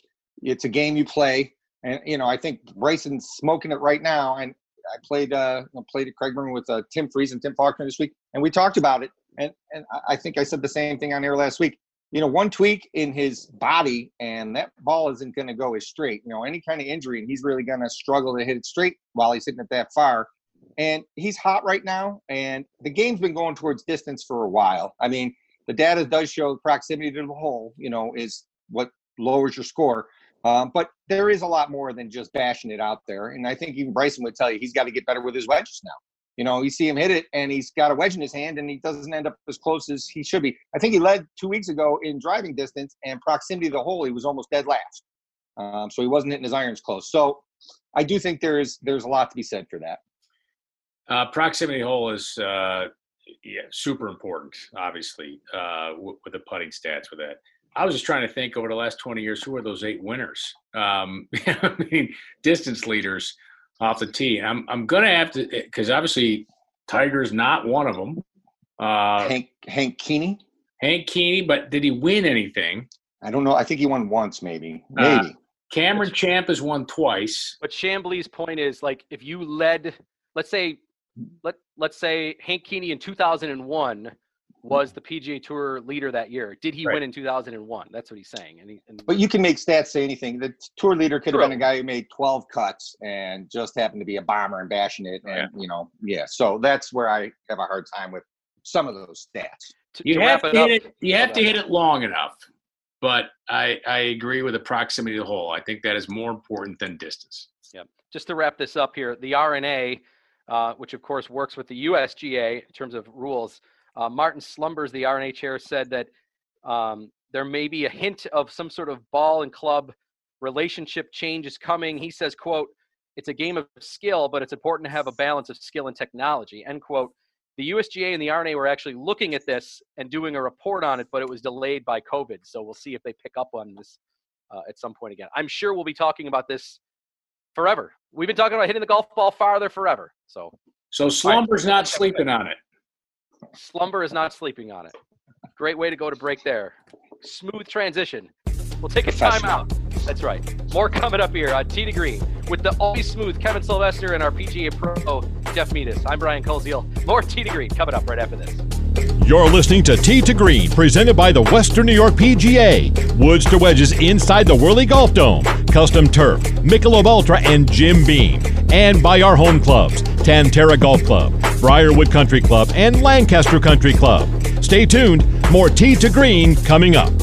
it's a game you play. And, you know, I think Bryson's smoking it right now. And I played uh, I played at Craigburn with uh, Tim Freeze and Tim Faulkner this week, and we talked about it. And and I think I said the same thing on air last week. You know, one tweak in his body, and that ball isn't going to go as straight. You know, any kind of injury, and he's really going to struggle to hit it straight while he's hitting it that far. And he's hot right now, and the game's been going towards distance for a while. I mean, the data does show proximity to the hole, you know, is what lowers your score. Um, but there is a lot more than just bashing it out there. And I think even Bryson would tell you he's got to get better with his wedges now. You know, you see him hit it, and he's got a wedge in his hand, and he doesn't end up as close as he should be. I think he led two weeks ago in driving distance and proximity to the hole. He was almost dead last. Um, so he wasn't hitting his irons close. So I do think there's there's a lot to be said for that. Uh, proximity hole is uh, yeah, super important, obviously, uh, w- with the putting stats with that. I was just trying to think over the last twenty years, who are those eight winners? Um, I mean, distance leaders off the tee. I'm I'm gonna have to, because obviously Tiger's not one of them. Uh, Hank Hank Keeney. Hank Keeney, but did he win anything? I don't know. I think he won once, maybe. Maybe. Uh, Cameron Champ has won twice. But Chambly's point is, like, if you led, let's say, let let's say Hank Keeney in two thousand one was the P G A Tour leader that year. Did he Right. win in two thousand one? That's what he's saying. And, he, and But you can make stats say anything. The tour leader could have True. been a guy who made twelve cuts and just happened to be a bomber and bashing it. And, you know, yeah. So that's where I have a hard time with some of those stats. to, You to have wrap to it up, hit it. You have to hit it long enough. But I I agree with the proximity to the hole. I think that is more important than distance. Yep. Just to wrap this up here, the R N A, uh, which of course works with the U S G A in terms of rules, uh, Martin Slumbers, the R N A chair, said that um, there may be a hint of some sort of ball and club relationship change is coming. He says, quote, "It's a game of skill, but it's important to have a balance of skill and technology," end quote. The U S G A and the R N A were actually looking at this and doing a report on it, but it was delayed by COVID. So we'll see if they pick up on this uh, at some point again. I'm sure we'll be talking about this forever. We've been talking about hitting the golf ball farther forever. So, So Slumber's not sleeping on it. Slumber is not sleeping on it. Great way to go to break there. Smooth transition. We'll take a time out. That's right. More coming up here on Tee to Green with the always smooth Kevin Sylvester and our P G A Pro, Jeff Meadis. I'm Brian Koziel. More Tee to Green coming up right after this. You're listening to Tee to Green, presented by the Western New York P G A. Woods to wedges inside the Whirly Golf Dome. Custom turf, Michelob Ultra, and Jim Beam. And by our home clubs, Tantera Golf Club, Briarwood Country Club, and Lancaster Country Club. Stay tuned. More Tee to Green coming up.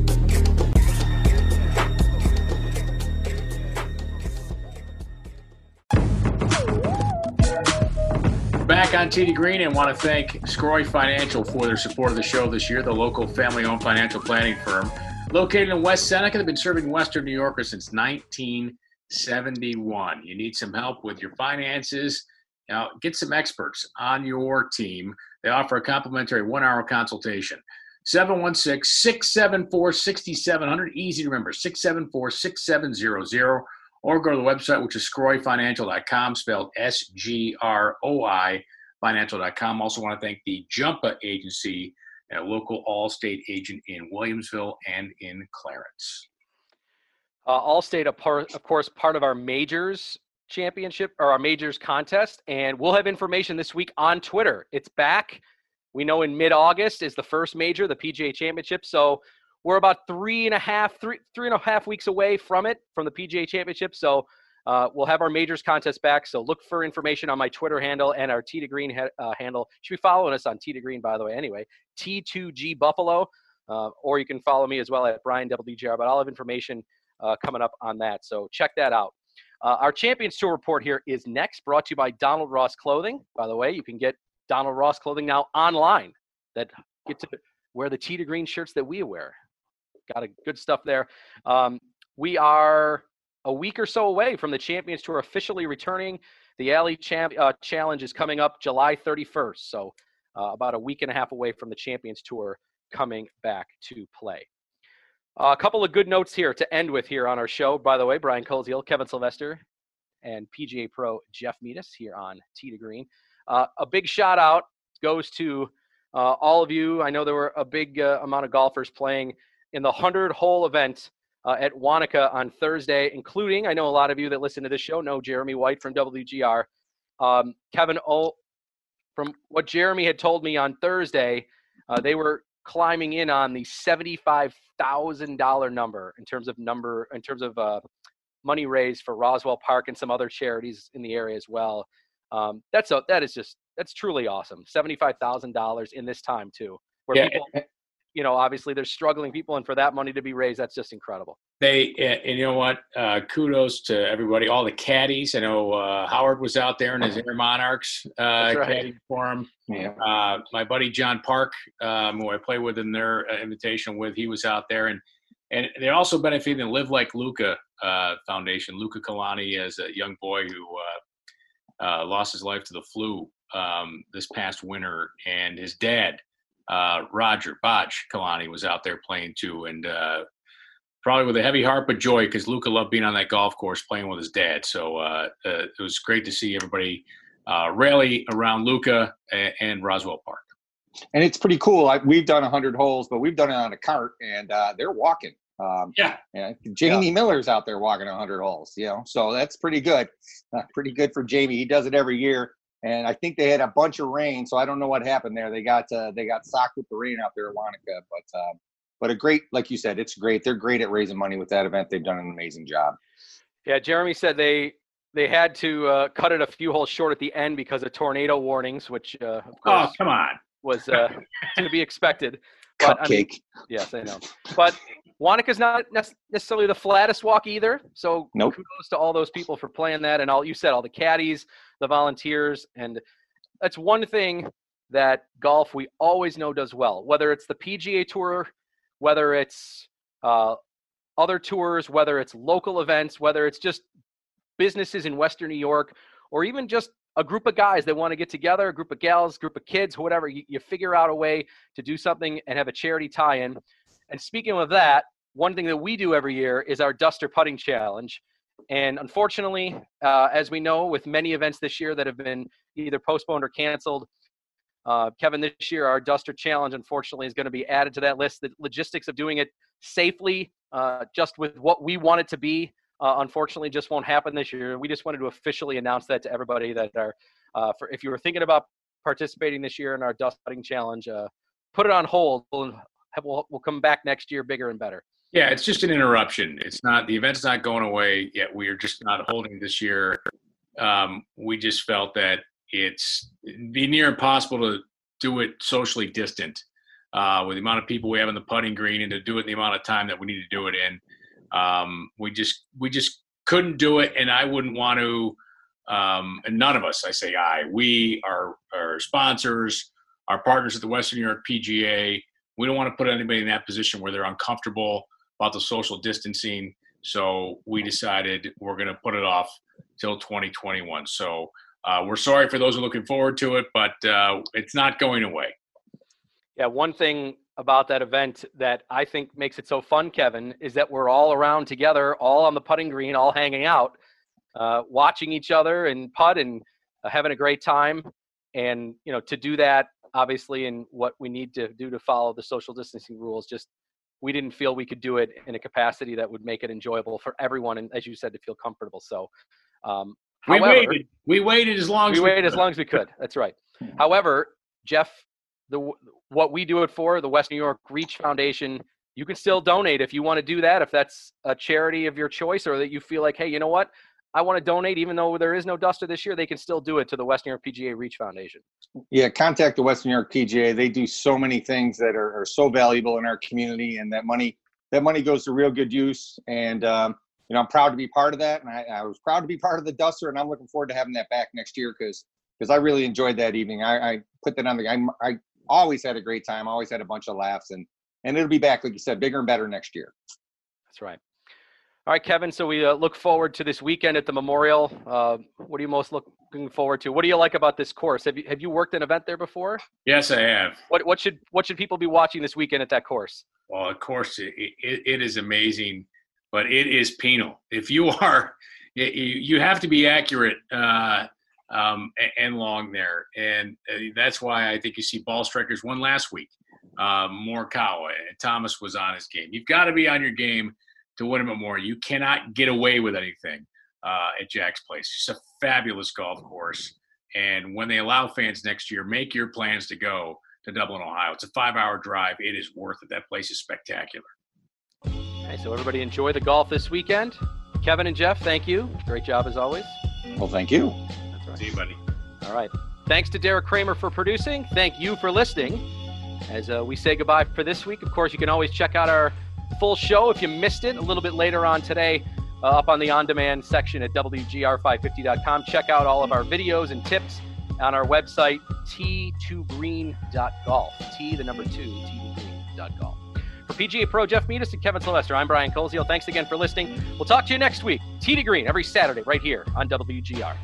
Back on Tee to Green, and want to thank Scroy Financial for their support of the show this year, the local family-owned financial planning firm located in West Seneca. They've been serving Western New Yorkers since nineteen seventy-one. You need some help with your finances? Now, get some experts on your team. They offer a complimentary one-hour consultation. seven one six, six seven four, six seven zero zero. Easy to remember, six seven four, six seven zero zero. Or go to the website, which is scroy financial dot com, spelled S G R O I, financial dot com. Also want to thank the Jumpa Agency, a local Allstate agent in Williamsville and in Clarence. Uh, Allstate, of course, part of our Majors Championship, or our Majors contest, and we'll have information this week on Twitter. It's back. We know in mid-August is the first major, the P G A Championship, so we're about three and a half, three, three and a half weeks away from it, from the P G A Championship. So uh, we'll have our Majors contest back. So look for information on my Twitter handle and our Tee to Green ha- uh, handle. You should be following us on Tee to Green, by the way, anyway. T two G Buffalo. Uh, or you can follow me as well at Brian W G R. But I'll have information uh, coming up on that. So check that out. Uh, our Champions Tour report here is next, brought to you by Donald Ross Clothing. By the way, you can get Donald Ross Clothing now online. That get to wear the Tee to Green shirts that we wear. Got a good stuff there. Um, we are a week or so away from the Champions Tour officially returning. The Alley Champ, uh, Challenge is coming up July thirty-first. So uh, about a week and a half away from the Champions Tour coming back to play. Uh, a couple of good notes here to end with here on our show. By the way, Brian Koziel, Kevin Sylvester, and P G A Pro Jeff Meadis here on Tee to Green. Uh, a big shout out goes to uh, all of you. I know there were a big uh, amount of golfers playing in the hundred-hole event uh, at Wanaka on Thursday, including, I know a lot of you that listen to this show know Jeremy White from W G R. Um, Kevin O, from what Jeremy had told me on Thursday, uh, they were climbing in on the seventy-five thousand dollars number in terms of number, in terms of uh, money raised for Roswell Park and some other charities in the area as well. Um, that's a, that is just, that's truly awesome. seventy-five thousand dollars in this time too, where yeah. people, you know, obviously there's struggling people, and for that money to be raised, that's just incredible. They, and you know what, uh, kudos to everybody, all the caddies. I know uh, Howard was out there in his Air Monarchs uh, right. caddy for him. Yeah. Uh, my buddy John Park, um, who I play with in their uh, invitation with, he was out there. And and they also benefited in Live Like Luca uh, Foundation. Luca Kalani is a young boy who uh, uh, lost his life to the flu um, this past winter. And his dad, uh, Roger Bodge Kalani, was out there playing too. And uh, probably with a heavy heart, but joy, because Luca loved being on that golf course playing with his dad. So uh, uh, it was great to see everybody uh, rally around Luca and, and Roswell Park. And it's pretty cool. I, we've done one hundred holes, but we've done it on a cart, and uh, they're walking. Um, yeah. And Jamie yeah. Miller's out there walking one hundred holes, you know, so that's pretty good. Uh, pretty good for Jamie. He does it every year. And I think they had a bunch of rain, so I don't know what happened there. They got uh, they got socked with the rain out there at Wanaka, but uh, but a great, like you said, it's great. They're great at raising money with that event. They've done an amazing job. Yeah, Jeremy said they they had to uh, cut it a few holes short at the end because of tornado warnings, which uh, of course oh come on was uh, to be expected. But, Cupcake. I mean, yes, I know. But Wanaka's not necessarily the flattest walk either. So nope. kudos to all those people for playing that, and all you said, all the caddies, the volunteers, and that's one thing that golf we always know does well. Whether it's the P G A Tour, whether it's uh, other tours, whether it's local events, whether it's just businesses in Western New York, or even just a group of guys that want to get together, a group of gals, group of kids, whatever, you, you figure out a way to do something and have a charity tie-in. And speaking of that, one thing that we do every year is our Duster Putting Challenge. And unfortunately, uh, as we know, with many events this year that have been either postponed or canceled, uh, Kevin, this year, our Duster Challenge, unfortunately, is going to be added to that list. The logistics of doing it safely, uh, just with what we want it to be, Uh, unfortunately, just won't happen this year. We just wanted to officially announce that to everybody that are, uh, for if you were thinking about participating this year in our Dust Putting Challenge, uh, put it on hold. We'll, have, we'll we'll come back next year bigger and better. Yeah, it's just an interruption. It's not the event's not going away yet. We are just not holding this year. Um, we just felt that it's it'd be near impossible to do it socially distant uh, with the amount of people we have in the putting green, and to do it in the amount of time that we need to do it in. Um, we just we just couldn't do it, and I wouldn't want to. Um, and none of us, I say I, we, our our sponsors, our partners at the Western New York P G A, we don't want to put anybody in that position where they're uncomfortable about the social distancing. So we decided we're going to put it off till twenty twenty-one. So uh, we're sorry for those who are looking forward to it, but uh, it's not going away. Yeah, one thing about that event that I think makes it so fun, Kevin, is that we're all around together, all on the putting green, all hanging out, uh, watching each other and putt and uh, having a great time. And, you know, to do that, obviously, and what we need to do to follow the social distancing rules, just we didn't feel we could do it in a capacity that would make it enjoyable for everyone. And as you said, to feel comfortable. So um, we however, waited. We waited as long as we we waited could. as long as we could. That's right. However, Jeff, the what we do it for, the West New York Reach Foundation, you can still donate if you want to do that, if that's a charity of your choice, or that you feel like, hey, you know what, I want to donate, even though there is no Duster this year, they can still do it to the West New York P G A Reach Foundation. Yeah, contact the West New York P G A. They do so many things that are, are so valuable in our community, and that money that money goes to real good use. And um, you know, I'm proud to be part of that, and I, I was proud to be part of the Duster, and I'm looking forward to having that back next year because because I really enjoyed that evening. I, I put that on the. I, I always had a great time. Always had a bunch of laughs, and and it'll be back, like you said, bigger and better next year. That's right. All right, Kevin. So we uh, look forward to this weekend at the Memorial. Uh, what are you most looking forward to? What do you like about this course? Have you have you worked an event there before? Yes, I have. What what should what should people be watching this weekend at that course? Well, of course, it, it, it is amazing, but it is penal. If you are, you, you have to be accurate uh, um, and long there, and that's why I think you see ball strikers won last week. Um, Morikawa, Thomas was on his game. You've got to be on your game to Wyndham Memorial. You cannot get away with anything uh, at Jack's Place. It's just a fabulous golf course. And when they allow fans next year, make your plans to go to Dublin, Ohio. It's a five-hour drive. It is worth it. That place is spectacular. Okay, so everybody enjoy the golf this weekend. Kevin and Jeff, thank you. Great job as always. Well, thank you. That's right. See you, buddy. All right. Thanks to Derek Kramer for producing. Thank you for listening. As uh, we say goodbye for this week, of course, you can always check out our full show if you missed it a little bit later on today uh, up on the on-demand section at W G R five fifty dot com. Check out all of our videos and tips on our website, T two green dot golf. T, the number two, T two green dot golf. For P G A Pro, Jeff Meadis and Kevin Sylvester, I'm Brian Koziel. Thanks again for listening. We'll talk to you next week. T to Green every Saturday right here on W G R.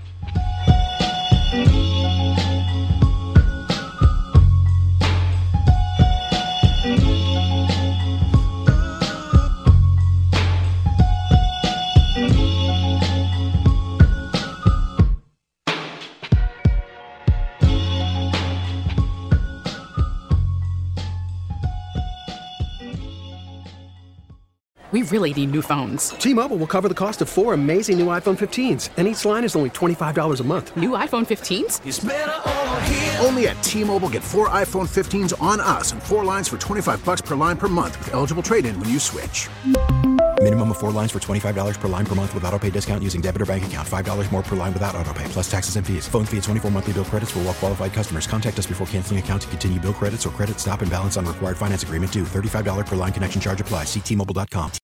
We really need new phones. T-Mobile will cover the cost of four amazing new iPhone fifteens, and each line is only twenty-five dollars a month. New iPhone fifteens? It's better over here. Only at T-Mobile, get four iPhone fifteens on us and four lines for twenty-five dollars per line per month with eligible trade-in when you switch. Minimum of four lines for twenty-five dollars per line per month with autopay discount using debit or bank account. five dollars more per line without autopay, plus taxes and fees. Phone fee at twenty-four monthly bill credits for well-qualified customers. Contact us before canceling account to continue bill credits or credit stop and balance on required finance agreement due. thirty-five dollars per line connection charge applies. See T Mobile dot com.